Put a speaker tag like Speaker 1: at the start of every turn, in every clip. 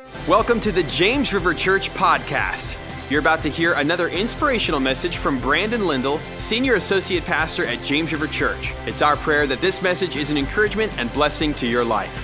Speaker 1: Welcome to the James River Church podcast. You're about to hear another inspirational message from Brandon Lindell, Senior Associate Pastor at James River Church. It's our prayer that this message is an encouragement and blessing to your life.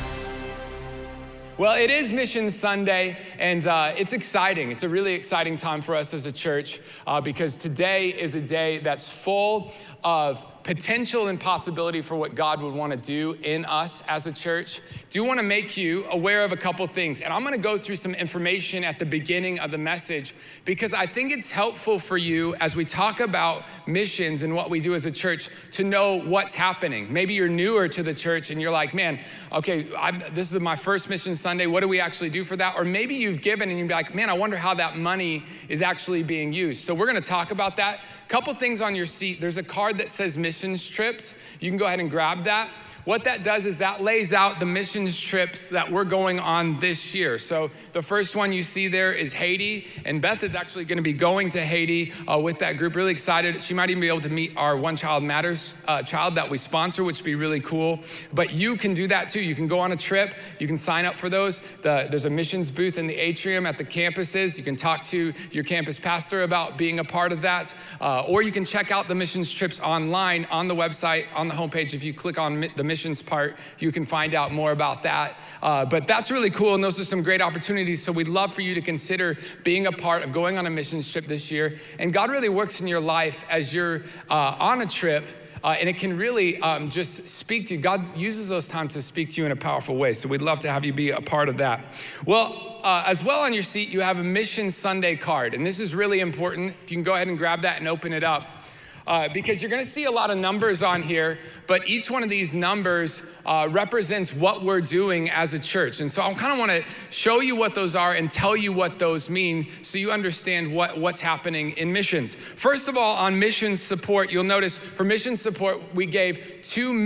Speaker 2: Well, it is Mission Sunday, and it's exciting. It's a really exciting time for us as a church because today is a day that's full of potential and possibility for what God would want to do in us as a church. Do want to make you aware of a couple things. And I'm going to go through some information at the beginning of the message because I think it's helpful for you as we talk about missions and what we do as a church to know what's happening. Maybe you're newer to the church and you're like, man, okay, this is my first Mission Sunday. What do we actually do for that? Or maybe you've given and you'd be like, man, I wonder how that money is actually being used. So we're going to talk about that. Couple things on your seat. There's a card that says missions trips. You can go ahead and grab that. What that does is that lays out the missions trips that we're going on this year. So the first one you see there is Haiti, and Beth is actually going to be going to Haiti with that group. Really excited. She might even be able to meet our One Child Matters child that we sponsor, which would be really cool. But you can do that too. You can go on a trip. You can sign up for those. There's a missions booth in the atrium at the campuses. You can talk to your campus pastor about being a part of that. Or you can check out the missions trips online on the website, on the homepage. If you click on the missions part, you can find out more about that. But that's really cool, and those are some great opportunities. So we'd love for you to consider being a part of going on a missions trip this year. And God really works in your life as you're on a trip, and it can really just speak to you. God uses those times to speak to you in a powerful way. So we'd love to have you be a part of that. Well, as well on your seat, you have a Mission Sunday card. And this is really important. If you can go ahead and grab that and open it up. Because you're gonna see a lot of numbers on here, but each one of these numbers represents what we're doing as a church. And so I kind of wanna show you what those are and tell you what those mean so you understand what's happening in missions. First of all, on missions support, you'll notice for missions support, we gave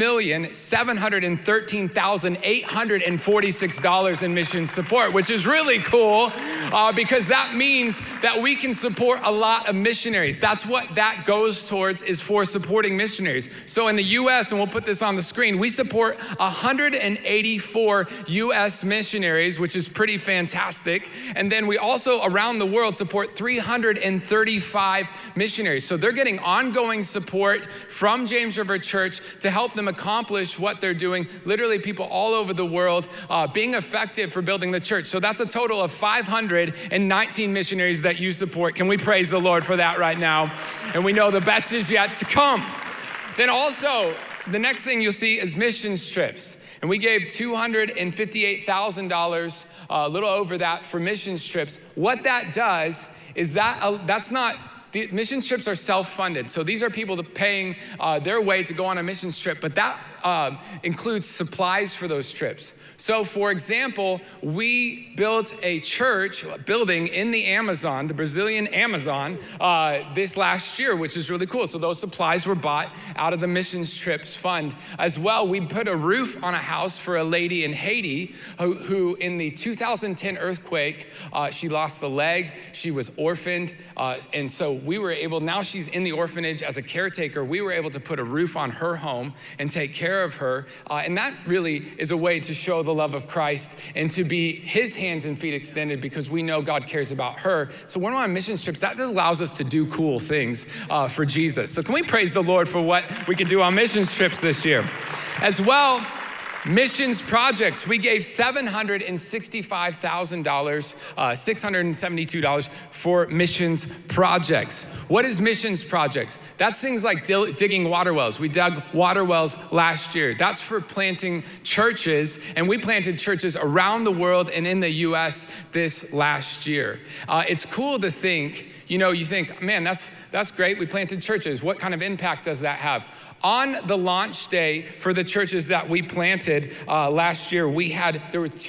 Speaker 2: $2,713,846 in missions support, which is really cool because that means that we can support a lot of missionaries. That's what that goes towards, is for supporting missionaries. So in the U.S., and we'll put this on the screen, we support 184 U.S. missionaries, which is pretty fantastic. And then we also, around the world, support 335 missionaries. So they're getting ongoing support from James River Church to help them accomplish what they're doing. Literally people all over the world being effective for building the church. So that's a total of 519 missionaries that you support. Can we praise the Lord for that right now? And we know the best is yet to come. Then also, the next thing you'll see is missions trips. And we gave $258,000, a little over that, for missions trips. What that does is that's not, the mission trips are self-funded. So these are people paying their way to go on a missions trip, but that includes supplies for those trips. So for example, we built a church building in the Amazon, the Brazilian Amazon, this last year, which is really cool. So those supplies were bought out of the missions trips fund. As well, we put a roof on a house for a lady in Haiti who in the 2010 earthquake, she lost a leg, she was orphaned. And so we were able, now she's in the orphanage as a caretaker, we were able to put a roof on her home and take care of her. And that really is a way to show the love of Christ and to be his hands and feet extended because we know God cares about her. So when we're on mission trips, that just allows us to do cool things for Jesus. So can we praise the Lord for what we can do on mission trips this year? As well, missions projects, we gave $765,000, $672 for missions projects. What is missions projects? That's things like digging water wells. We dug water wells last year. That's for planting churches, and we planted churches around the world and in the US this last year. It's cool to think, you think, man, that's great. We planted churches. What kind of impact does that have? On the launch day for the churches that we planted last year, there were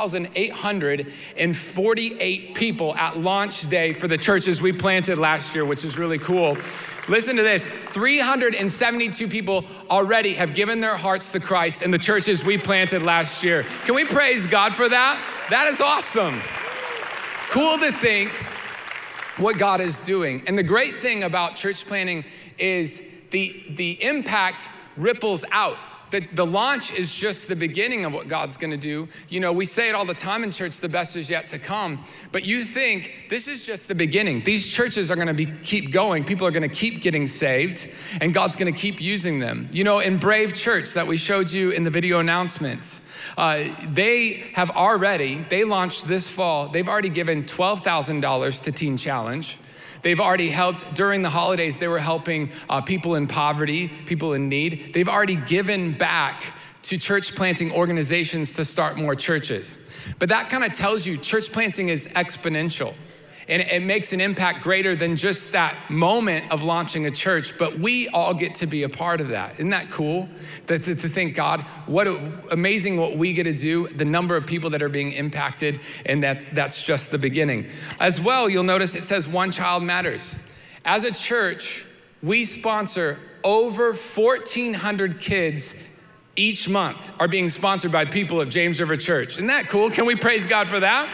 Speaker 2: 2,848 people at launch day for the churches we planted last year, which is really cool. Listen to this, 372 people already have given their hearts to Christ in the churches we planted last year. Can we praise God for that? That is awesome. Cool to think what God is doing. And the great thing about church planting is the impact ripples out. the launch is just the beginning of what God's gonna do. You know, we say it all the time in church, the best is yet to come. But you think this is just the beginning. These churches are gonna keep going. People are gonna keep getting saved, and God's gonna keep using them. You know, in Brave Church that we showed you in the video announcements, they launched this fall. They've already given $12,000 to Teen Challenge. They've already helped during the holidays. They were helping people in poverty, people in need. They've already given back to church planting organizations to start more churches. But that kind of tells you church planting is exponential. And it makes an impact greater than just that moment of launching a church, but we all get to be a part of that. Isn't that cool? To think, God, amazing what we get to do, the number of people that are being impacted, and that's just the beginning. As well, you'll notice it says One Child Matters. As a church, we sponsor over 1,400 kids each month are being sponsored by people of James River Church. Isn't that cool? Can we praise God for that?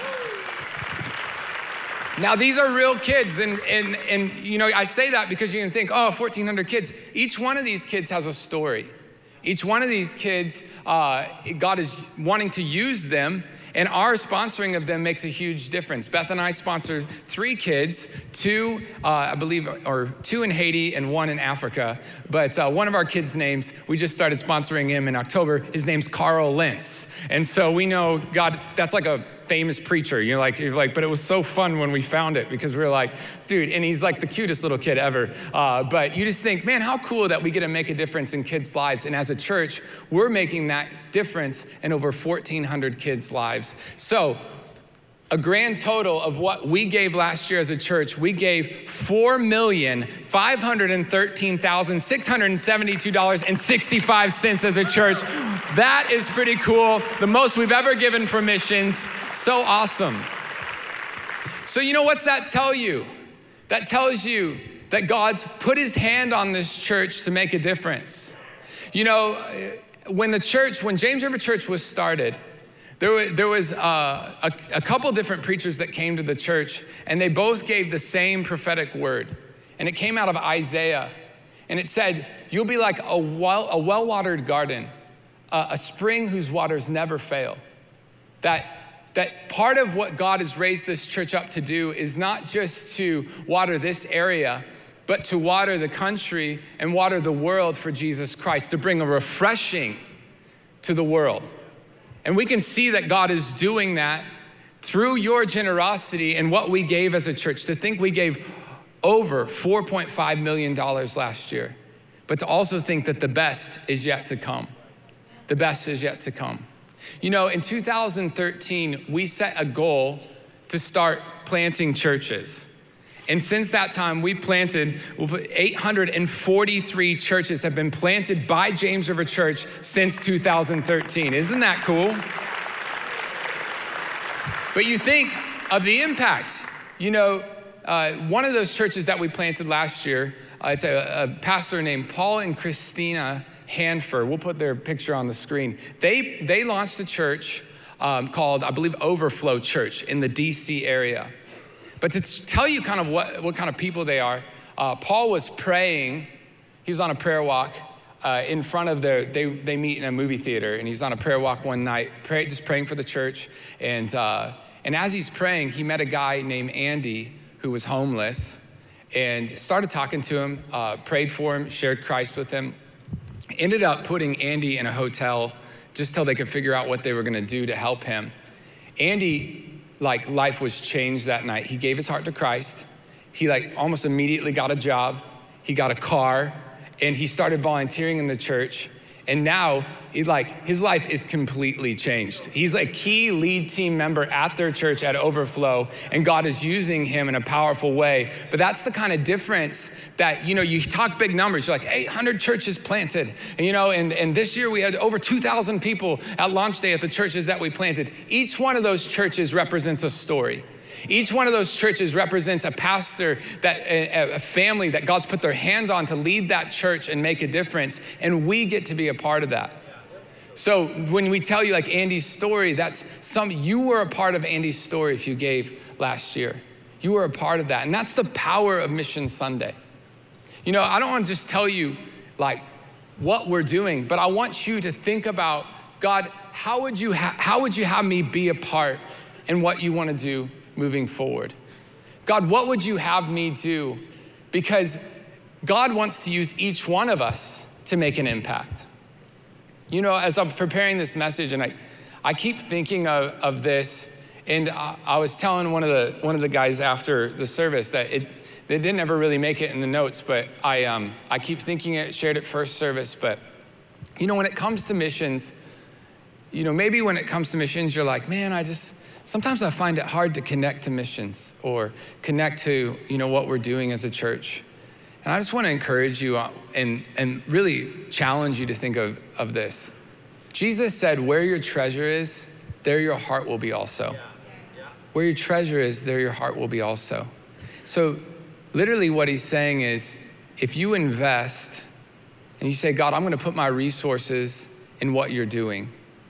Speaker 2: Now, these are real kids, and you know, I say that because you can think, 1,400 kids. Each one of these kids has a story. Each one of these kids, God is wanting to use them, and our sponsoring of them makes a huge difference. Beth and I sponsor 3 kids, 2, I believe, or 2 in Haiti and 1 in Africa. But one of our kids' names, we just started sponsoring him in October. His name's Carl Lentz. And so we know, God, that's like a famous preacher. You're like, but it was so fun when we found it because we were like, dude, and he's like the cutest little kid ever. But you just think, man, how cool that we get to make a difference in kids' lives. And as a church, we're making that difference in over 1,400 kids' lives. So a grand total of what we gave last year as a church, we gave $4,513,672.65 as a church. That is pretty cool. The most we've ever given for missions. So awesome. So you know what's that tell you? That tells you that God's put his hand on this church to make a difference. You know, when James River Church was started, there was a couple different preachers that came to the church, and they both gave the same prophetic word. And it came out of Isaiah. And it said, you'll be like a well-watered garden, a spring whose waters never fail. That part of what God has raised this church up to do is not just to water this area, but to water the country and water the world for Jesus Christ, to bring a refreshing to the world. And we can see that God is doing that through your generosity and what we gave as a church. To think we gave over $4.5 million last year, but to also think that the best is yet to come. The best is yet to come. You know, in 2013, we set a goal to start planting churches. And since that time, we planted 843 churches have been planted by James River Church since 2013. Isn't that cool? But you think of the impact. You know, one of those churches that we planted last year, it's a pastor named Paul and Christina Hanford. We'll put their picture on the screen. They launched a church called, I believe, Overflow Church in the DC area. But to tell you kind of what kind of people they are, Paul was praying. He was on a prayer walk in front of they meet in a movie theater, and he's on a prayer walk one night, just praying for the church. And as he's praying, he met a guy named Andy who was homeless, and started talking to him, prayed for him, shared Christ with him. Ended up putting Andy in a hotel just till they could figure out what they were gonna do to help him. Andy, life was changed that night. He gave his heart to Christ. He almost immediately got a job. He got a car, and he started volunteering in the church. And now his life is completely changed. He's a key lead team member at their church at Overflow, and God is using him in a powerful way. But that's the kind of difference that, you know, you talk big numbers, you're like 800 churches planted, and, you know, and this year we had over 2,000 people at launch day at the churches that we planted. Each one of those churches represents a story. Each one of those churches represents a pastor, a family that God's put their hands on to lead that church and make a difference. And we get to be a part of that. So when we tell you Andy's story, you were a part of Andy's story if you gave last year. You were a part of that. And that's the power of Mission Sunday. You know, I don't want to just tell you what we're doing, but I want you to think about, God, how would you have me be a part in what you want to do moving forward? God, what would you have me do? Because God wants to use each one of us to make an impact. You know, as I'm preparing this message, and I keep thinking of this, and I was telling one of the guys after the service that they didn't ever really make it in the notes, but I keep thinking it, shared it first service. But you know, when it comes to missions, you know, maybe when it comes to missions, you're like, man, sometimes I find it hard to connect to missions or connect to, you know, what we're doing as a church. And I just want to encourage you and really challenge you to think of this. Jesus said, where your treasure is, there your heart will be also. Where your treasure is, there your heart will be also. So literally what he's saying is, if you invest and you say, God, I'm going to put my resources in what you're doing,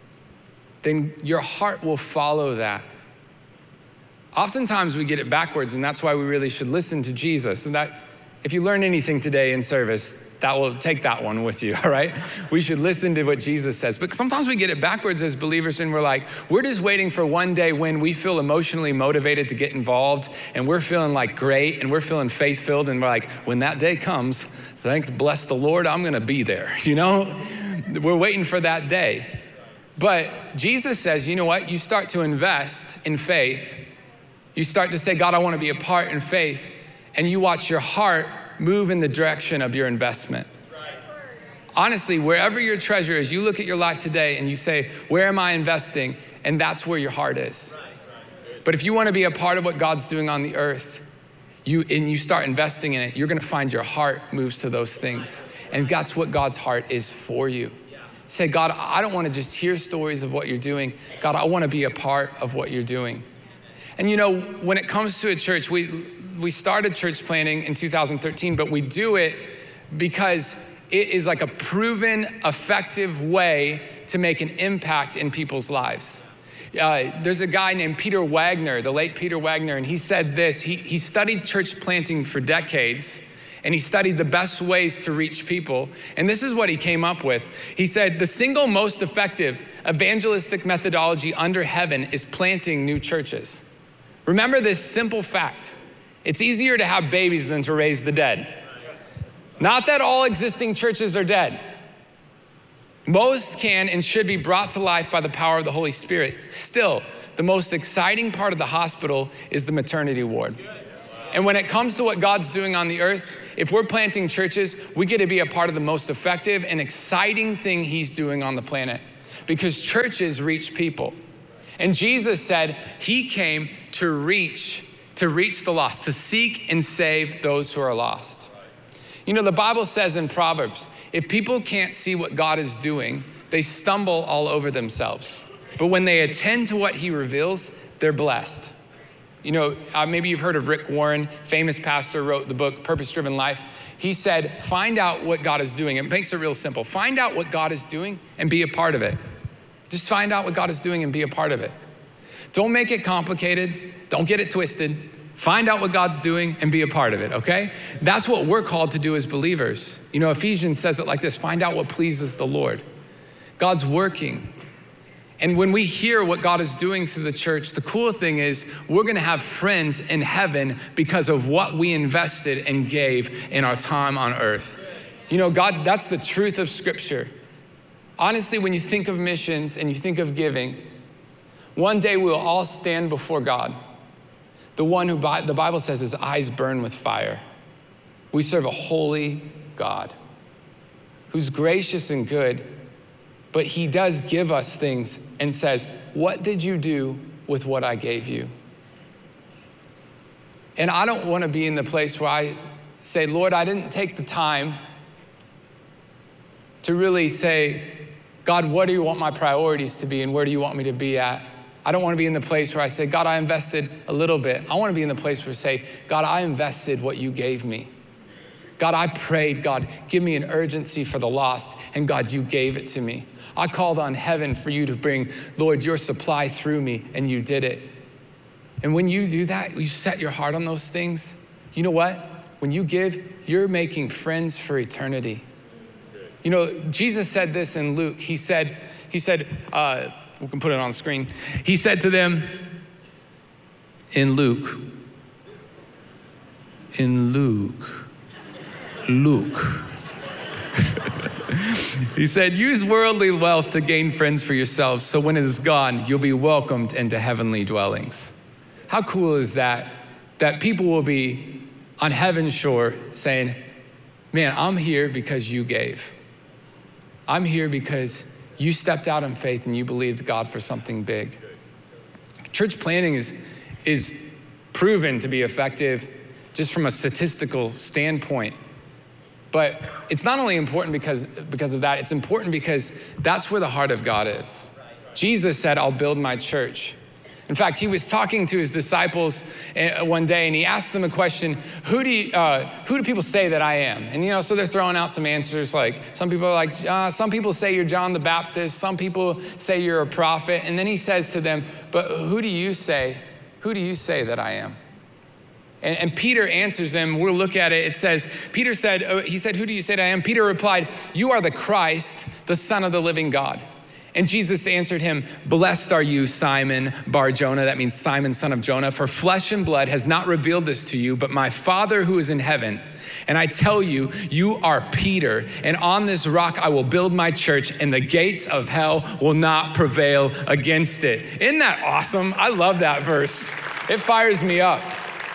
Speaker 2: then your heart will follow that. Oftentimes we get it backwards, and that's why we really should listen to Jesus. And that, if you learn anything today in service, that will take that one with you, all right? We should listen to what Jesus says. But sometimes we get it backwards as believers, and we're just waiting for one day when we feel emotionally motivated to get involved, and we're feeling like great, and we're feeling faith-filled, and we're like, when that day comes, bless the Lord, I'm gonna be there, you know? We're waiting for that day. But Jesus says, you know what? You start to invest in faith. You start to say, God, I wanna be a part in faith, and you watch your heart move in the direction of your investment. Honestly, wherever your treasure is, you look at your life today and you say, where am I investing? And that's where your heart is. But if you want to be a part of what God's doing on the earth, you start investing in it, you're going to find your heart moves to those things. And that's what God's heart is for you. Say, God, I don't want to just hear stories of what you're doing. God, I want to be a part of what you're doing. And you know, when it comes to a church, we started church planting in 2013, but we do it because it is like a proven, effective way to make an impact in people's lives. There's a guy named Peter Wagner, the late Peter Wagner, and he said this. He studied church planting for decades, and he studied the best ways to reach people. And this is what he came up with. He said, the single most effective evangelistic methodology under heaven is planting new churches. Remember this simple fact. It's easier to have babies than to raise the dead. Not that all existing churches are dead. Most can and should be brought to life by the power of the Holy Spirit. Still, the most exciting part of the hospital is the maternity ward. And when it comes to what God's doing on the earth, if we're planting churches, we get to be a part of the most effective and exciting thing he's doing on the planet, because churches reach people. And Jesus said he came to reach the lost, to seek and save those who are lost. You know, the Bible says in Proverbs, if people can't see what God is doing, they stumble all over themselves. But when they attend to what he reveals, they're blessed. You know, maybe you've heard of Rick Warren, famous pastor, wrote the book, Purpose Driven Life. He said, find out what God is doing. It makes it real simple. Find out what God is doing and be a part of it. Just find out what God is doing and be a part of it. Don't make it complicated. Don't get it twisted. Find out what God's doing and be a part of it, okay? That's what we're called to do as believers. You know, Ephesians says it like this, find out what pleases the Lord. God's working. And when we hear what God is doing through the church, the cool thing is we're gonna have friends in heaven because of what we invested and gave in our time on earth. You know, God, that's the truth of Scripture. Honestly, when you think of missions and you think of giving, one day we'll all stand before God. The one who the Bible says his eyes burn with fire. We serve a holy God who's gracious and good, but he does give us things and says, what did you do with what I gave you? And I don't want to be in the place where I say, Lord, I didn't take the time to really say, God, what do you want my priorities to be and where do you want me to be at? I don't want to be in the place where I say, God, I invested a little bit. I want to be in the place where I say, God, I invested what you gave me. God, I prayed, God, give me an urgency for the lost. And God, you gave it to me. I called on heaven for you to bring, Lord, your supply through me, and you did it. And when you do that, you set your heart on those things. You know what? When you give, you're making friends for eternity. You know, Jesus said this in Luke. He said, we can put it on the screen. He said to them in Luke, he said, use worldly wealth to gain friends for yourselves, so when it is gone, you'll be welcomed into heavenly dwellings. How cool is that? That people will be on heaven's shore saying, man, I'm here because you gave. I'm here because you stepped out in faith and you believed God for something big. Church planting is proven to be effective just from a statistical standpoint. But it's not only important because of that, it's important because that's where the heart of God is. Jesus said, I'll build my church. In fact, he was talking to his disciples one day and he asked them a question, who do people say that I am? And so they're throwing out some answers, like some people are like, some people say you're John the Baptist, some people say you're a prophet. And then he says to them, but who do you say that I am? And Peter answers them. We'll look at it. It says, he said, who do you say that I am? Peter replied, you are the Christ, the Son of the living God. And Jesus answered him, blessed are you, Simon Bar-Jonah. That means Simon, son of Jonah. For flesh and blood has not revealed this to you, but my Father who is in heaven. And I tell you, you are Peter, and on this rock I will build my church, and the gates of hell will not prevail against it. Isn't that awesome? I love that verse. It fires me up.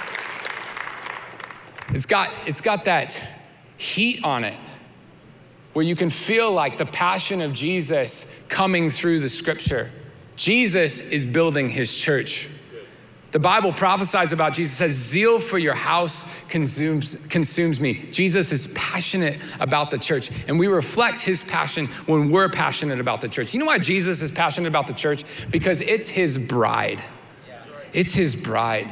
Speaker 2: It's got that heat on it where you can feel like the passion of Jesus coming through the scripture. Jesus is building his church. The Bible prophesies about Jesus, says, zeal for your house consumes me. Jesus is passionate about the church, and we reflect his passion when we're passionate about the church. You know why Jesus is passionate about the church? Because it's his bride. It's his bride.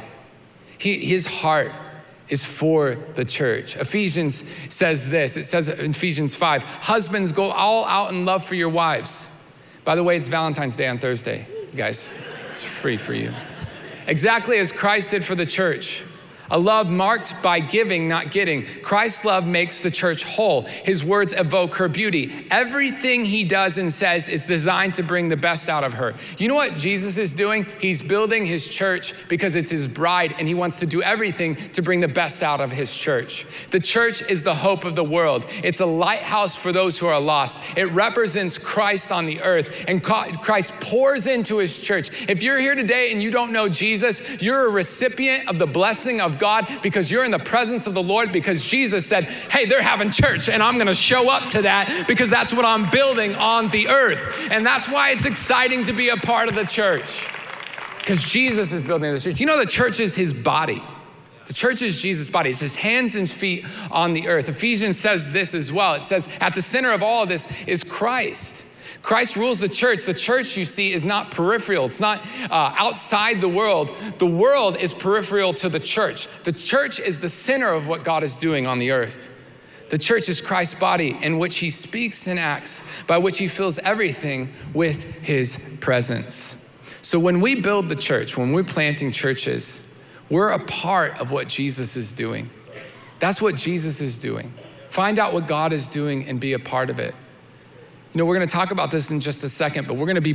Speaker 2: His heart is for the church. Ephesians says this. It says in Ephesians 5, husbands, go all out in love for your wives. By the way, it's Valentine's Day on Thursday, guys. It's free for you. Exactly as Christ did for the church. A love marked by giving, not getting. Christ's love makes the church whole. His words evoke her beauty. Everything he does and says is designed to bring the best out of her. You know what Jesus is doing? He's building his church because it's his bride, and he wants to do everything to bring the best out of his church. The church is the hope of the world. It's a lighthouse for those who are lost. It represents Christ on the earth, and Christ pours into his church. If you're here today and you don't know Jesus, you're a recipient of the blessing of God because you're in the presence of the Lord, because Jesus said, hey, they're having church and I'm going to show up to that because that's what I'm building on the earth. And that's why it's exciting to be a part of the church, because Jesus is building the church. You know, the church is his body. The church is Jesus' body. It's his hands and feet on the earth. Ephesians says this as well. It says at the center of all of this is Christ. Christ rules the church. The church, you see, is not peripheral. It's not outside the world. The world is peripheral to the church. The church is the center of what God is doing on the earth. The church is Christ's body in which he speaks and acts, by which he fills everything with his presence. So when we build the church, when we're planting churches, we're a part of what Jesus is doing. That's what Jesus is doing. Find out what God is doing and be a part of it. You know, we're going to talk about this in just a second, but we're going to be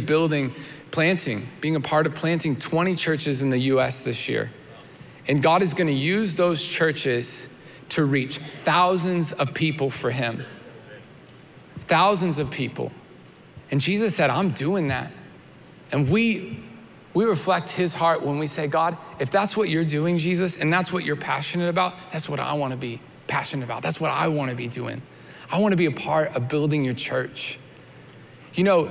Speaker 2: being a part of planting 20 churches in the U.S. this year. And God is going to use those churches to reach thousands of people for him. Thousands of people. And Jesus said, I'm doing that. And we reflect his heart when we say, God, if that's what you're doing, Jesus, and that's what you're passionate about, that's what I want to be passionate about. That's what I want to be doing. I want to be a part of building your church. You know,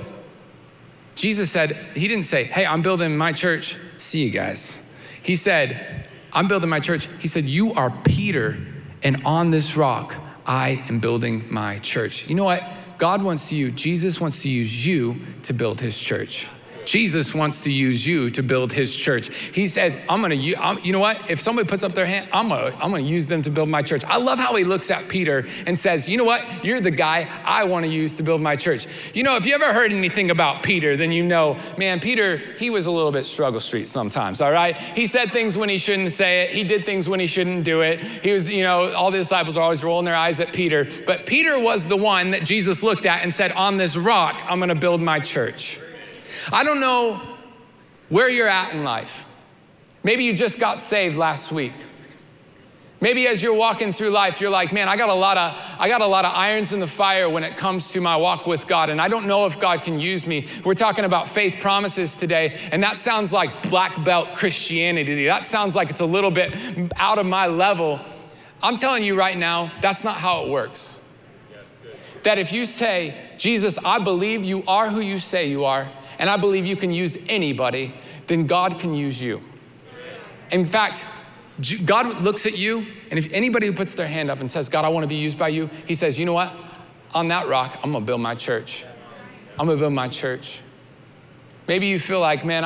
Speaker 2: Jesus said, he didn't say, hey, I'm building my church. See you guys. He said, I'm building my church. He said, you are Peter, and on this rock, I am building my church. You know what? God wants to use, Jesus wants to use you to build his church. Jesus wants to use you to build his church. He said, you know what? If somebody puts up their hand, I'm gonna use them to build my church. I love how he looks at Peter and says, you know what? You're the guy I wanna use to build my church. You know, if you ever heard anything about Peter, then you know, man, Peter, he was a little bit struggle street sometimes, all right? He said things when he shouldn't say it. He did things when he shouldn't do it. He was, you know, all the disciples are always rolling their eyes at Peter. But Peter was the one that Jesus looked at and said, on this rock, I'm gonna build my church. I don't know where you're at in life. Maybe you just got saved last week. Maybe as you're walking through life, you're like, man, I got a lot of irons in the fire when it comes to my walk with God, and I don't know if God can use me. We're talking about faith promises today, and that sounds like black belt Christianity. That sounds like it's a little bit out of my level. I'm telling you right now, that's not how it works. That if you say, Jesus, I believe you are who you say you are, and I believe you can use anybody, then God can use you. In fact, God looks at you, and if anybody who puts their hand up and says, God, I want to be used by you, he says, you know what? On that rock, I'm gonna build my church. I'm gonna build my church. Maybe you feel like, man,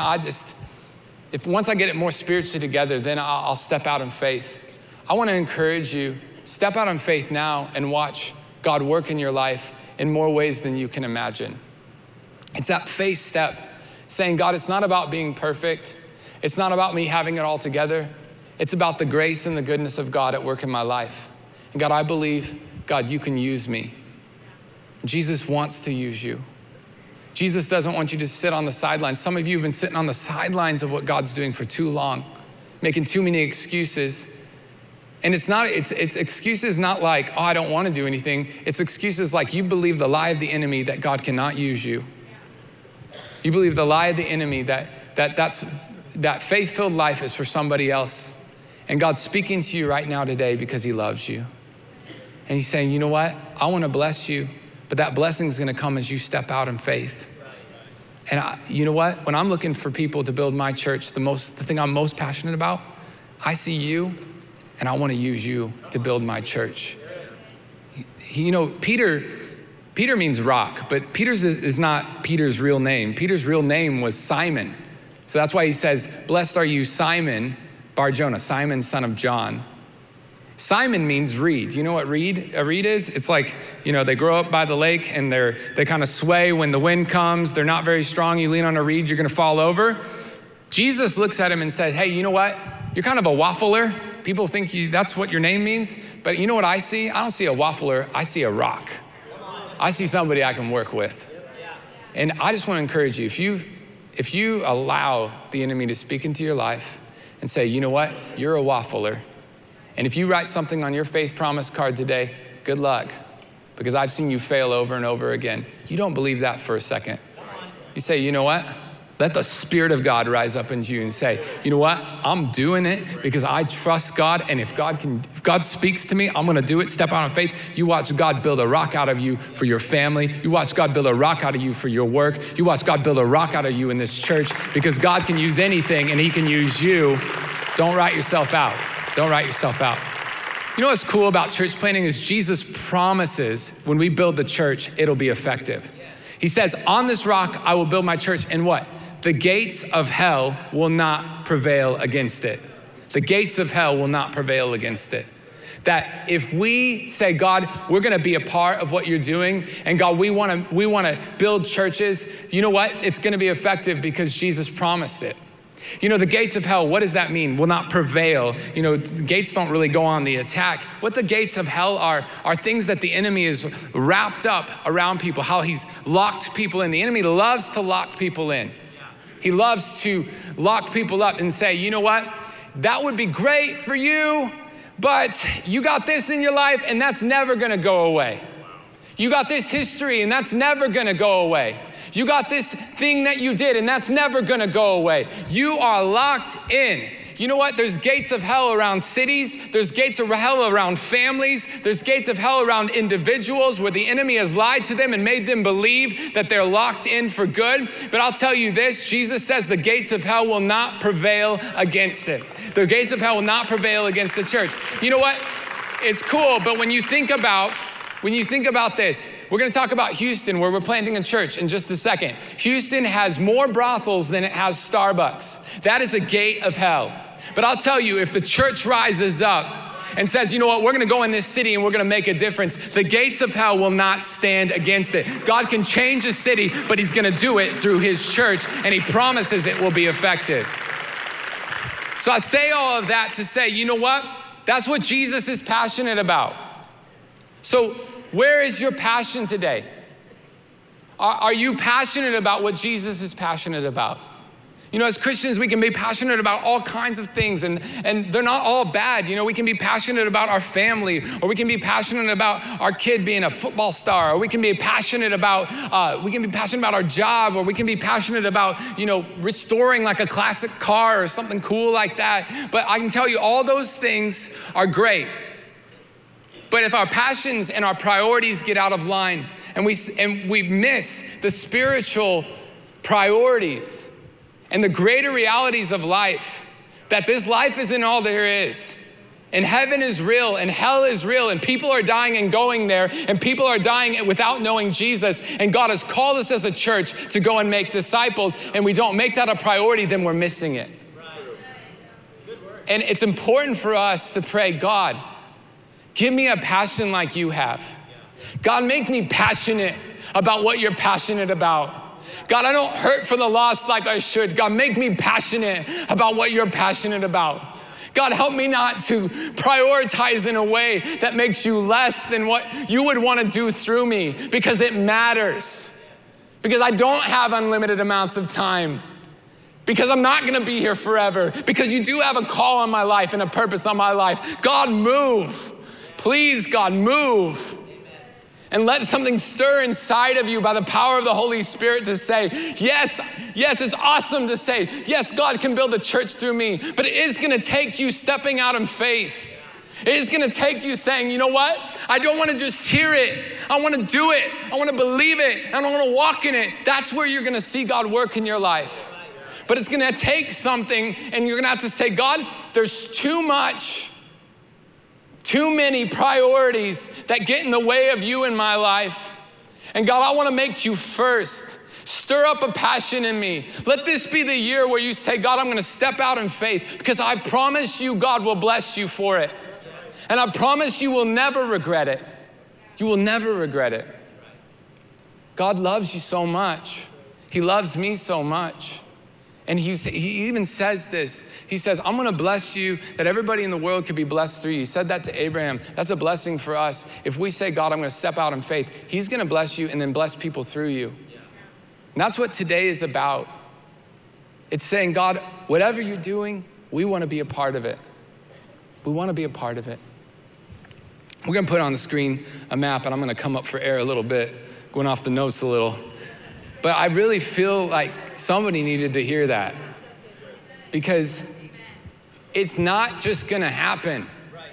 Speaker 2: if once I get it more spiritually together, then I'll step out in faith. I want to encourage you, step out in faith now and watch God work in your life in more ways than you can imagine. It's that faith step, saying, God, it's not about being perfect. It's not about me having it all together. It's about the grace and the goodness of God at work in my life. And God, I believe, God, you can use me. Jesus wants to use you. Jesus doesn't want you to sit on the sidelines. Some of you have been sitting on the sidelines of what God's doing for too long, making too many excuses. And it's excuses not like, oh, I don't want to do anything. It's excuses like you believe the lie of the enemy that God cannot use you. You believe the lie of the enemy that faith-filled life is for somebody else. And God's speaking to you right now today because he loves you. And he's saying, you know what? I want to bless you, but that blessing is going to come as you step out in faith. And you know what? When I'm looking for people to build my church, the thing I'm most passionate about, I see you and I want to use you to build my church. You know, Peter means rock, but Peter's is not Peter's real name. Peter's real name was Simon. So that's why he says, blessed are you, Simon Bar-Jonah, Simon, son of John. Simon means reed. You know what a reed is? It's like, you know, they grow up by the lake and they kind of sway when the wind comes. They're not very strong. You lean on a reed, you're going to fall over. Jesus looks at him and says, hey, you know what? You're kind of a waffler. People think that's what your name means. But you know what I see? I don't see a waffler. I see a rock. I see somebody I can work with. And I just want to encourage you, if you allow the enemy to speak into your life and say, you know what, you're a waffler. And if you write something on your faith promise card today, good luck, because I've seen you fail over and over again. You don't believe that for a second. You say, you know what? Let the Spirit of God rise up into you and say, you know what? I'm doing it because I trust God. And if God speaks to me, I'm going to do it. Step out in faith. You watch God build a rock out of you for your family. You watch God build a rock out of you for your work. You watch God build a rock out of you in this church, because God can use anything and he can use you. Don't write yourself out. Don't write yourself out. You know what's cool about church planting is Jesus promises when we build the church, it'll be effective. He says, on this rock, I will build my church, and what? The gates of hell will not prevail against it. The gates of hell will not prevail against it. That if we say, God, we're gonna be a part of what you're doing, and God, we wanna build churches, you know what? It's gonna be effective because Jesus promised it. You know, the gates of hell, what does that mean? Will not prevail. You know, gates don't really go on the attack. What the gates of hell are things that the enemy is wrapped up around people, how he's locked people in. The enemy loves to lock people in. He loves to lock people up and say, you know what? That would be great for you, but you got this in your life and that's never gonna go away. You got this history and that's never gonna go away. You got this thing that you did and that's never gonna go away. You are locked in. You know what? There's gates of hell around cities. There's gates of hell around families. There's gates of hell around individuals where the enemy has lied to them and made them believe that they're locked in for good. But I'll tell you this, Jesus says the gates of hell will not prevail against it. The gates of hell will not prevail against the church. You know what? It's cool, but when you think about When you think about this, we're gonna talk about Houston, where we're planting a church in just a second. Houston has more brothels than it has Starbucks. That is a gate of hell. But I'll tell you, if the church rises up and says, you know what, we're gonna go in this city and we're gonna make a difference, the gates of hell will not stand against it. God can change a city, but he's gonna do it through his church, and he promises it will be effective. So I say all of that to say, you know what? That's what Jesus is passionate about. So where is your passion today? Are you passionate about what Jesus is passionate about? You know, as Christians, we can be passionate about all kinds of things, and they're not all bad. You know, we can be passionate about our family, or we can be passionate about our kid being a football star, or we can be passionate about our job, or we can be passionate about, you know, restoring like a classic car or something cool like that. But I can tell you, all those things are great. But if our passions and our priorities get out of line, and we miss the spiritual priorities and the greater realities of life, that this life isn't all there is, and heaven is real, and hell is real, and people are dying and going there, and people are dying without knowing Jesus, and God has called us as a church to go and make disciples, and we don't make that a priority, then we're missing it. And it's important for us to pray, God, give me a passion like you have. God, make me passionate about what you're passionate about. God, I don't hurt for the lost like I should. God, make me passionate about what you're passionate about. God, help me not to prioritize in a way that makes you less than what you would want to do through me, because it matters. Because I don't have unlimited amounts of time. Because I'm not gonna be here forever. Because you do have a call on my life and a purpose on my life. God, move. Please, God, move. And let something stir inside of you by the power of the Holy Spirit to say, yes, it's awesome to say, yes, God can build a church through me, but it is gonna take you stepping out in faith. It is gonna take you saying, you know what? I don't wanna just hear it. I wanna do it. I wanna believe it. I wanna walk in it. That's where you're gonna see God work in your life. But it's gonna take something, and you're gonna have to say, God, there's too many priorities that get in the way of you in my life. And God, I wanna make you first. Stir up a passion in me. Let this be the year where you say, God, I'm gonna step out in faith, because I promise you God will bless you for it. And I promise you will never regret it. You will never regret it. God loves you so much. He loves me so much. And he even says this. He says, I'm gonna bless you that everybody in the world could be blessed through you. He said that to Abraham. That's a blessing for us. If we say, God, I'm gonna step out in faith, he's gonna bless you and then bless people through you. And that's what today is about. It's saying, God, whatever you're doing, we wanna be a part of it. We wanna be a part of it. We're gonna put on the screen a map, and I'm gonna come up for air a little bit, going off the notes a little. But I really feel like somebody needed to hear that, because it's not just gonna happen.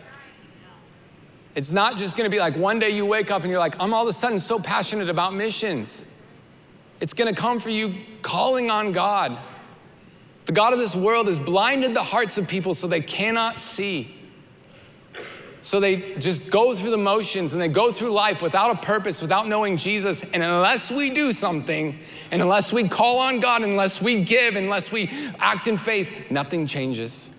Speaker 2: It's not just gonna be like one day you wake up and you're like, I'm all of a sudden so passionate about missions. It's gonna come for you calling on God. The God of this world has blinded the hearts of people so they cannot see. So they just go through the motions, and they go through life without a purpose, without knowing Jesus. And unless we do something, and unless we call on God, unless we give, unless we act in faith, nothing changes.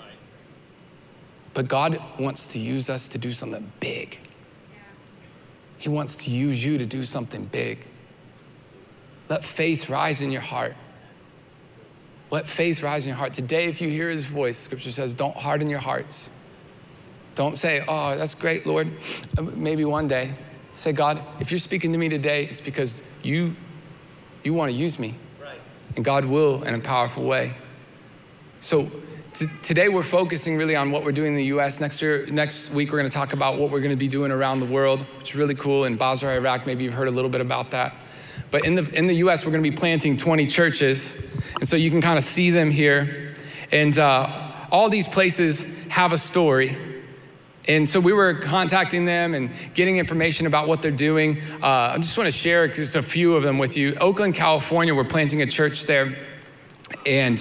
Speaker 2: But God wants to use us to do something big. He wants to use you to do something big. Let faith rise in your heart. Let faith rise in your heart. Today, if you hear his voice, scripture says, don't harden your hearts. Don't say, oh, that's great, Lord. Maybe one day. Say, God, if you're speaking to me today, it's because you want to use me. Right. And God will in a powerful way. So today we're focusing really on what we're doing in the US. Next week, we're going to talk about what we're going to be doing around the world, which is really cool. In Basra, Iraq, maybe you've heard a little bit about that. But in the US, we're going to be planting 20 churches. And so you can kind of see them here. And all these places have a story. And so we were contacting them and getting information about what they're doing. I just want to share just a few of them with you. Oakland, California, we're planting a church there. And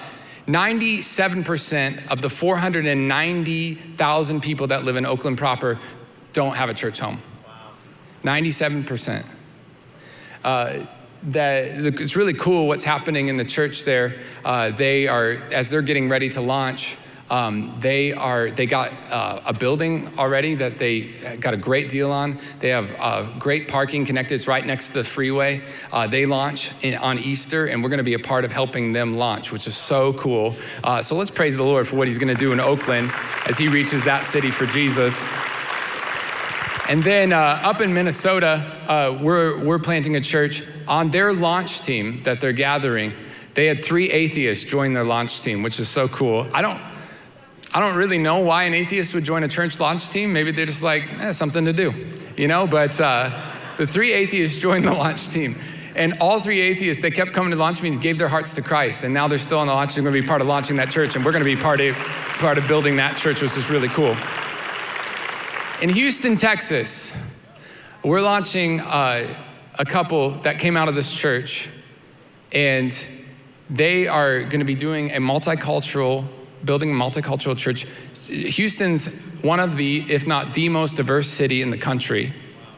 Speaker 2: 97% of the 490,000 people that live in Oakland proper don't have a church home. Wow. 97%. It's really cool what's happening in the church there. They are, as they're getting ready to launch, they got a building already that they got a great deal on. They have great parking connected. It's right next to the freeway. They launch on Easter, and we're going to be a part of helping them launch, which is so cool. So let's praise the Lord for what he's going to do in Oakland as he reaches that city for Jesus. And then up in Minnesota, we're planting a church. On their launch team that they're gathering, they had 3 atheists join their launch team, which is so cool. I don't really know why an atheist would join a church launch team. Maybe they're just like, something to do, But the 3 atheists joined the launch team. And all 3 atheists, they kept coming to the launch meetings, gave their hearts to Christ. And now they're still on the launch team. They're going to be part of launching that church. And we're going to be part of building that church, which is really cool. In Houston, Texas, we're launching a couple that came out of this church, and they are going to be doing building a multicultural church. Houston's one of the, if not the most diverse city in the country.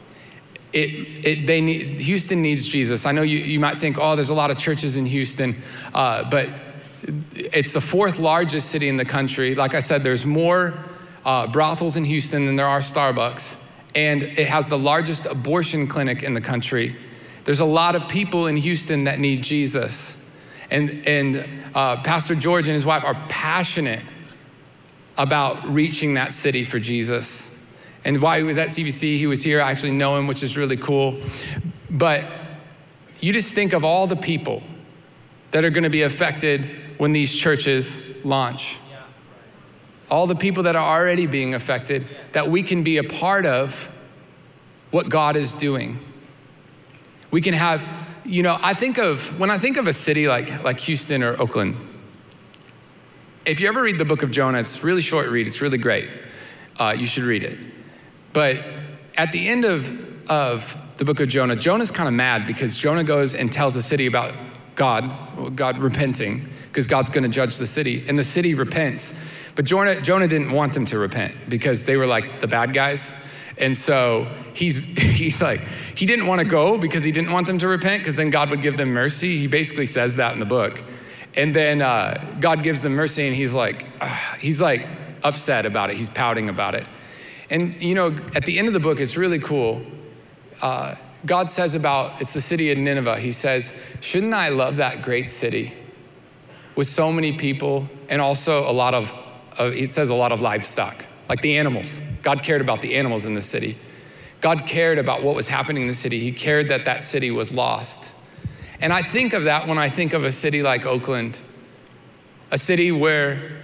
Speaker 2: Houston needs Jesus. I know you might think, there's a lot of churches in Houston, but it's the 4th largest city in the country. Like I said, there's more brothels in Houston than there are Starbucks. And it has the largest abortion clinic in the country. There's a lot of people in Houston that need Jesus. And Pastor George and his wife are passionate about reaching that city for Jesus. And while he was at CBC, he was here. I actually know him, which is really cool. But you just think of all the people that are going to be affected when these churches launch. All the people that are already being affected, that we can be a part of what God is doing. We can have, when I think of a city like Houston or Oakland, if you ever read the book of Jonah, it's a really short read, it's really great. You should read it. But at the end of the book of Jonah, Jonah's kind of mad because Jonah goes and tells the city about God repenting, because God's going to judge the city, and the city repents. But Jonah didn't want them to repent because they were like the bad guys. And so he's like, he didn't want to go because he didn't want them to repent, because then God would give them mercy. He basically says that in the book. And then God gives them mercy, and he's like upset about it. He's pouting about it. And at the end of the book, it's really cool. God says it's the city of Nineveh. He says, shouldn't I love that great city with so many people, and also he says a lot of livestock, like the animals. God cared about the animals in the city. God cared about what was happening in the city. He cared that city was lost. And I think of that when I think of a city like Oakland, a city where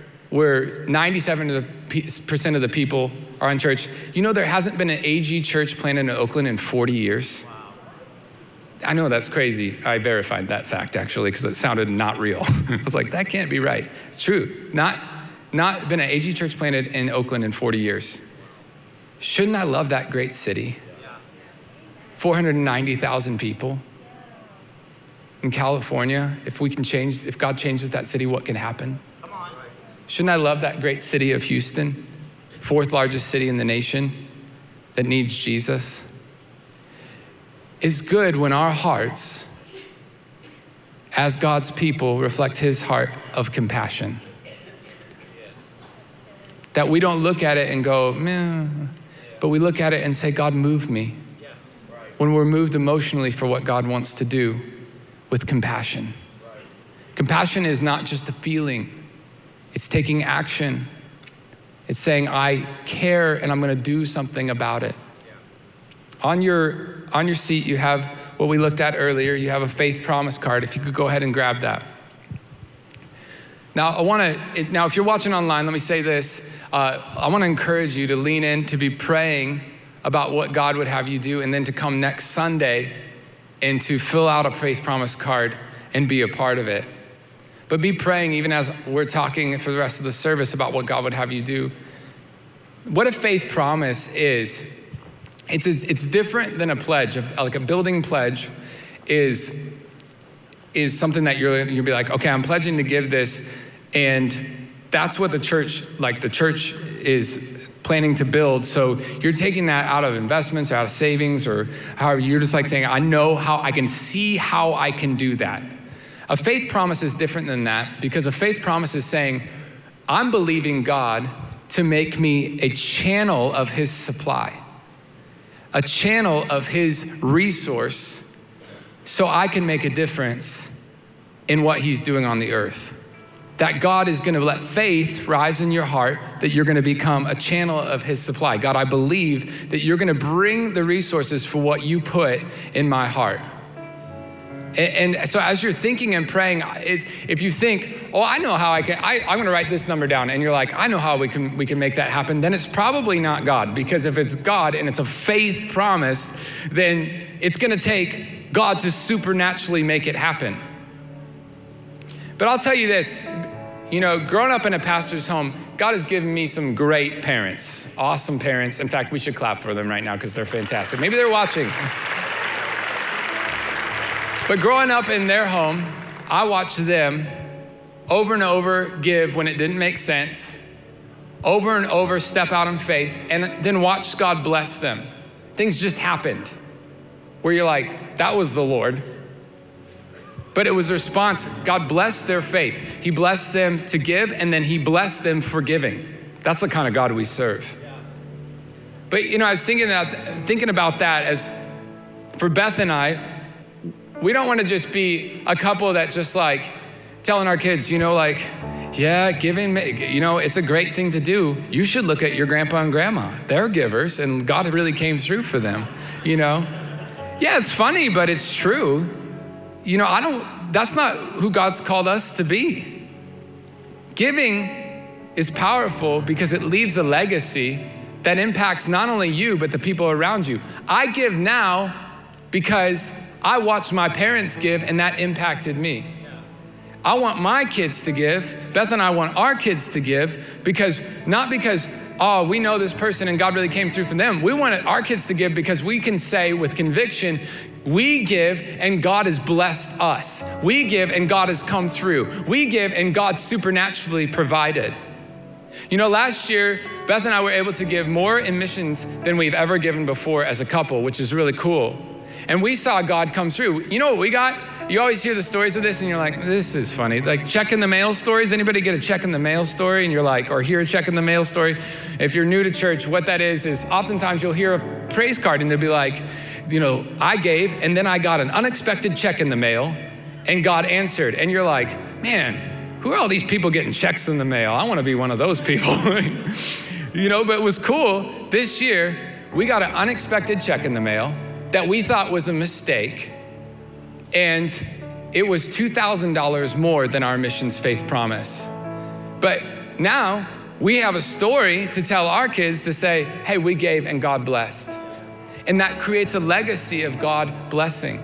Speaker 2: 97% of the people are in church. There hasn't been an AG church planted in Oakland in 40 years. Wow. I know that's crazy. I verified that fact actually, because it sounded not real. I was like, that can't be right. It's true. Not been an AG church planted in Oakland in 40 years. Shouldn't I love that great city? 490,000 people in California. If God changes that city, what can happen? Shouldn't I love that great city of Houston, 4th largest city in the nation that needs Jesus? It's good when our hearts, as God's people, reflect his heart of compassion. That we don't look at it and go, meh, but we look at it and say, God, move me. When we're moved emotionally for what God wants to do with compassion. Compassion is not just a feeling. It's taking action. It's saying, I care and I'm going to do something about it. On your seat, you have what we looked at earlier. You have a faith promise card. If you could go ahead and grab that. Now, if you're watching online, let me say this. I want to encourage you to lean in, to be praying about what God would have you do, and then to come next Sunday and to fill out a faith promise card and be a part of it. But be praying even as we're talking for the rest of the service about what God would have you do. What a faith promise is, it's different than a pledge. Like a building pledge is something that you'll be like, okay, I'm pledging to give this, and that's what the church is planning to build. So you're taking that out of investments or out of savings, or however, you're just like saying, I know how, I can see how I can do that. A faith promise is different than that, because a faith promise is saying, I'm believing God to make me a channel of his supply, a channel of his resource, so I can make a difference in what he's doing on the earth. That God is gonna let faith rise in your heart, that you're gonna become a channel of his supply. God, I believe that you're gonna bring the resources for what you put in my heart. And so as you're thinking and praying, if you think, oh, I know how I'm gonna write this number down, and you're like, I know how we can make that happen, then it's probably not God. Because if it's God and it's a faith promise, then it's gonna take God to supernaturally make it happen. But I'll tell you this, growing up in a pastor's home, God has given me some great parents, awesome parents. In fact, we should clap for them right now because they're fantastic. Maybe they're watching. But growing up in their home, I watched them over and over give when it didn't make sense, over and over step out in faith, and then watch God bless them. Things just happened where you're like, that was the Lord. But it was a response. God blessed their faith. He blessed them to give, and then he blessed them for giving. That's the kind of God we serve. But I was thinking about that as for Beth and I, we don't want to just be a couple that just like telling our kids, yeah, giving, it's a great thing to do. You should look at your grandpa and grandma. They're givers, and God really came through for them, Yeah, it's funny, but it's true. That's not who God's called us to be. Giving is powerful because it leaves a legacy that impacts not only you, but the people around you. I give now because I watched my parents give, and that impacted me. I want my kids to give. Beth and I want our kids to give not because, oh, we know this person and God really came through for them. We want our kids to give because we can say with conviction, we give and God has blessed us. We give and God has come through. We give and God supernaturally provided. Last year, Beth and I were able to give more in missions than we've ever given before as a couple, which is really cool. And we saw God come through. You know what we got? You always hear the stories of this and you're like, this is funny. Like check in the mail stories. Anybody get a check in the mail story? And you're like, or hear a check in the mail story? If you're new to church, what that is oftentimes you'll hear a praise card and they'll be like, I gave and then I got an unexpected check in the mail and God answered. And you're like, man, who are all these people getting checks in the mail? I want to be one of those people. But it was cool. This year, we got an unexpected check in the mail that we thought was a mistake. And it was $2,000 more than our missions faith promise. But now we have a story to tell our kids to say, hey, we gave and God blessed. And that creates a legacy of God blessing.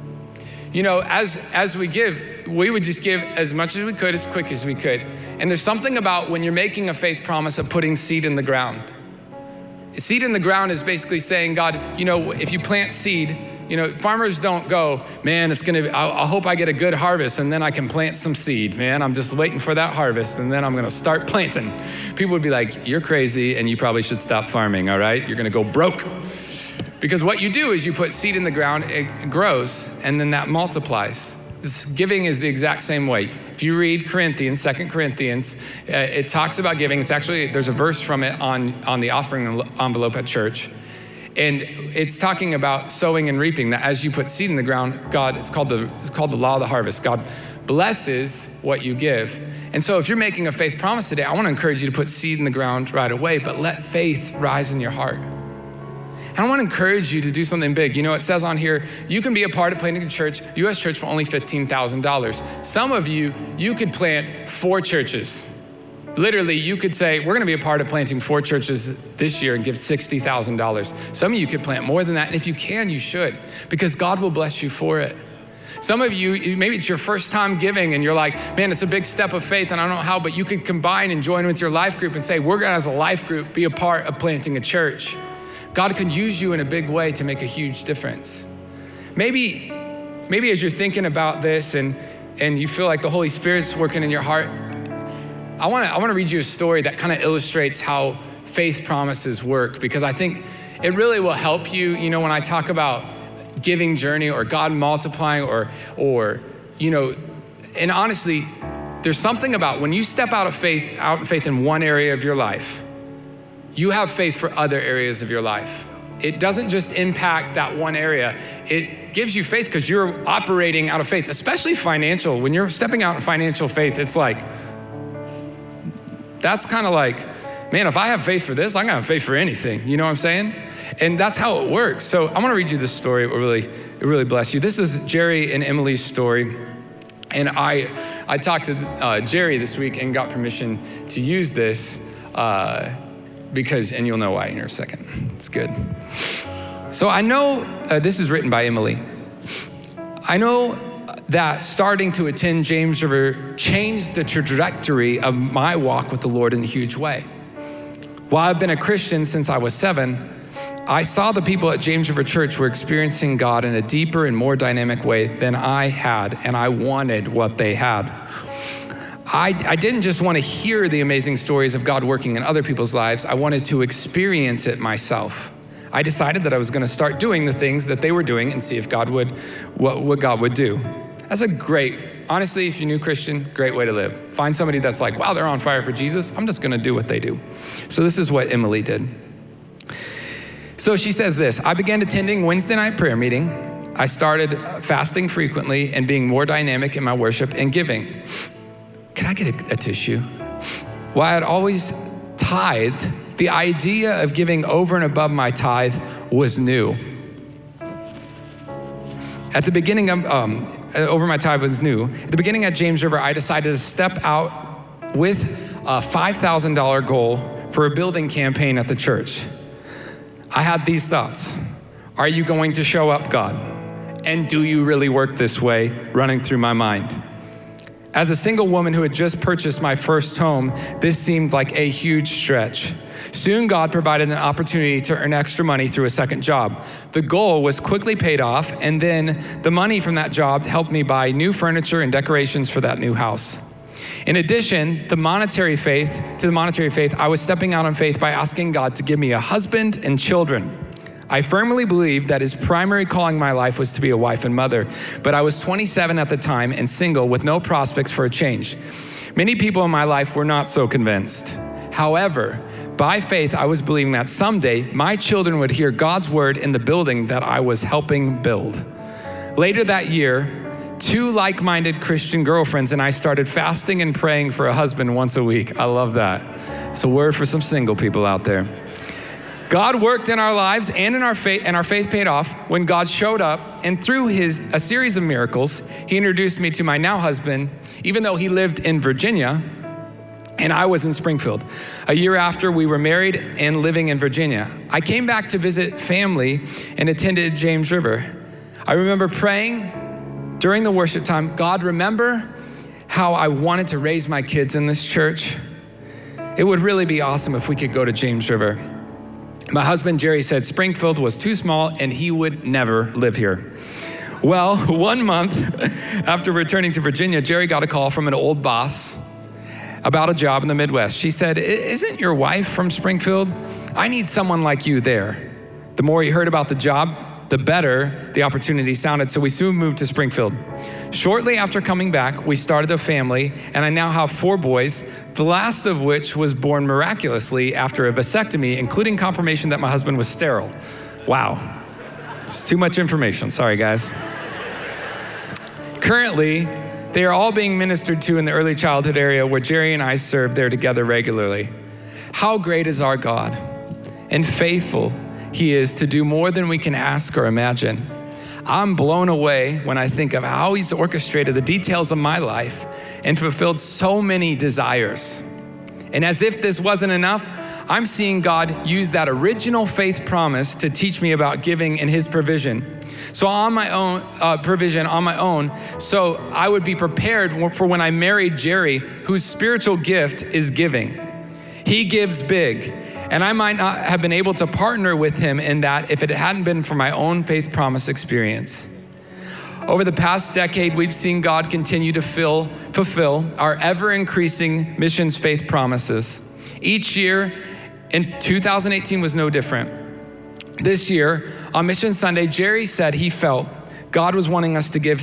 Speaker 2: As we give, we would just give as much as we could, as quick as we could. And there's something about when you're making a faith promise of putting seed in the ground. Seed in the ground is basically saying, God, if you plant seed, farmers don't go, man, I hope I get a good harvest and then I can plant some seed, man. I'm just waiting for that harvest and then I'm gonna start planting. People would be like, you're crazy and you probably should stop farming, all right? You're gonna go broke. Because what you do is you put seed in the ground, it grows, and then that multiplies. This giving is the exact same way. If you read Corinthians, 2 Corinthians, it talks about giving. It's actually, there's a verse from it on the offering envelope at church. And it's talking about sowing and reaping, that as you put seed in the ground, God, it's called the law of the harvest. God blesses what you give. And so if you're making a faith promise today, I want to encourage you to put seed in the ground right away, but let faith rise in your heart. And I want to encourage you to do something big. It says on here, you can be a part of planting a church, U.S. church, for only $15,000. Some of you could plant 4 churches. Literally, you could say, we're going to be a part of planting 4 churches this year and give $60,000. Some of you could plant more than that. And if you can, you should, because God will bless you for it. Some of you, maybe it's your first time giving and you're like, man, it's a big step of faith and I don't know how, but you could combine and join with your life group and say, we're going to, as a life group, be a part of planting a church. God can use you in a big way to make a huge difference. Maybe as you're thinking about this and you feel like the Holy Spirit's working in your heart, I want to read you a story that kind of illustrates how faith promises work, because I think it really will help you. You know, when I talk about giving journey or God multiplying or you know, and honestly, there's something about when you step out in faith in one area of your life, you have faith for other areas of your life. It doesn't just impact that one area. It gives you faith because you're operating out of faith, especially financial. When you're stepping out in financial faith, it's like, that's kind of like, man, if I have faith for this, I'm gonna have faith for anything. You know what I'm saying? And that's how it works. So I'm gonna read you this story. It really bless you. This is Jerry and Emily's story. And I talked to Jerry this week and got permission to use this because, and you'll know why in a second. It's good. So I know, this is written by Emily. I know that starting to attend James River changed the trajectory of my walk with the Lord in a huge way. While I've been a Christian since I was 7, I saw the people at James River Church were experiencing God in a deeper and more dynamic way than I had, and I wanted what they had. I didn't just want to hear the amazing stories of God working in other people's lives. I wanted to experience it myself. I decided that I was going to start doing the things that they were doing and see if God would, what God would do. That's a great, honestly, if you're new Christian, great way to live. Find somebody that's like, wow, they're on fire for Jesus. I'm just going to do what they do. So this is what Emily did. So she says this: I began attending Wednesday night prayer meeting. I started fasting frequently and being more dynamic in my worship and giving. Can I get a tissue? While I had always tithed, the idea of giving over and above my tithe was new. At the beginning of, over my tithe was new. At the beginning at James River, I decided to step out with a $5,000 goal for a building campaign at the church. I had these thoughts. Are you going to show up, God? And do you really work this way running through my mind? As a single woman who had just purchased my first home, this seemed like a huge stretch. Soon God provided an opportunity to earn extra money through a second job. The goal was quickly paid off, and then the money from that job helped me buy new furniture and decorations for that new house. In addition, to the monetary faith, I was stepping out on faith by asking God to give me a husband and children. I firmly believed that his primary calling in my life was to be a wife and mother, but I was 27 at the time and single with no prospects for a change. Many people in my life were not so convinced. However, by faith, I was believing that someday my children would hear God's word in the building that I was helping build. Later that year, 2 like-minded Christian girlfriends and I started fasting and praying for a husband once a week. I love that. It's a word for some single people out there. God worked in our lives and in our faith, and our faith paid off when God showed up, and through a series of miracles, he introduced me to my now husband, even though he lived in Virginia and I was in Springfield. A year after, we were married and living in Virginia. I came back to visit family and attended James River. I remember praying during the worship time, God, remember how I wanted to raise my kids in this church? It would really be awesome if we could go to James River. My husband, Jerry, said Springfield was too small and he would never live here. Well, 1 month after returning to Virginia, Jerry got a call from an old boss about a job in the Midwest. She said, isn't your wife from Springfield? I need someone like you there. The more he heard about the job, the better the opportunity sounded, so we soon moved to Springfield. Shortly after coming back, we started a family, and I now have 4 boys, the last of which was born miraculously after a vasectomy, including confirmation that my husband was sterile. Wow, it's too much information, sorry guys. Currently, they are all being ministered to in the early childhood area where Jerry and I serve there together regularly. How great is our God, and faithful he is to do more than we can ask or imagine. I'm blown away when I think of how he's orchestrated the details of my life and fulfilled so many desires. And as if this wasn't enough, I'm seeing God use that original faith promise to teach me about giving and his provision. So on my own, so I would be prepared for when I married Jerry, whose spiritual gift is giving. He gives big. And I might not have been able to partner with him in that if it hadn't been for my own faith promise experience. Over the past decade, we've seen God continue to fulfill our ever-increasing missions faith promises. Each year, And 2018 was no different. This year, on Mission Sunday, Jerry said he felt God was wanting us to give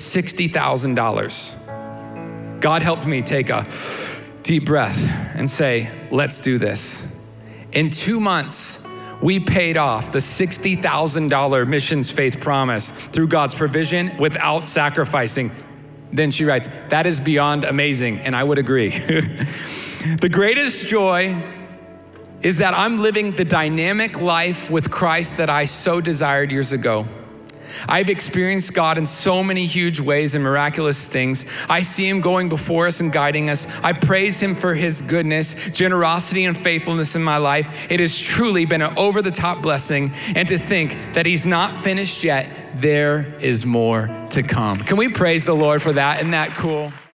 Speaker 2: $60,000. God helped me take a deep breath and say, let's do this. In 2 months, we paid off the $60,000 Missions Faith Promise through God's provision without sacrificing. Then she writes, that is beyond amazing, and I would agree. The greatest joy is that I'm living the dynamic life with Christ that I so desired years ago. I've experienced God in so many huge ways and miraculous things. I see him going before us and guiding us. I praise him for his goodness, generosity, and faithfulness in my life. It has truly been an over-the-top blessing. And to think that he's not finished yet, there is more to come. Can we praise the Lord for that? Isn't that cool?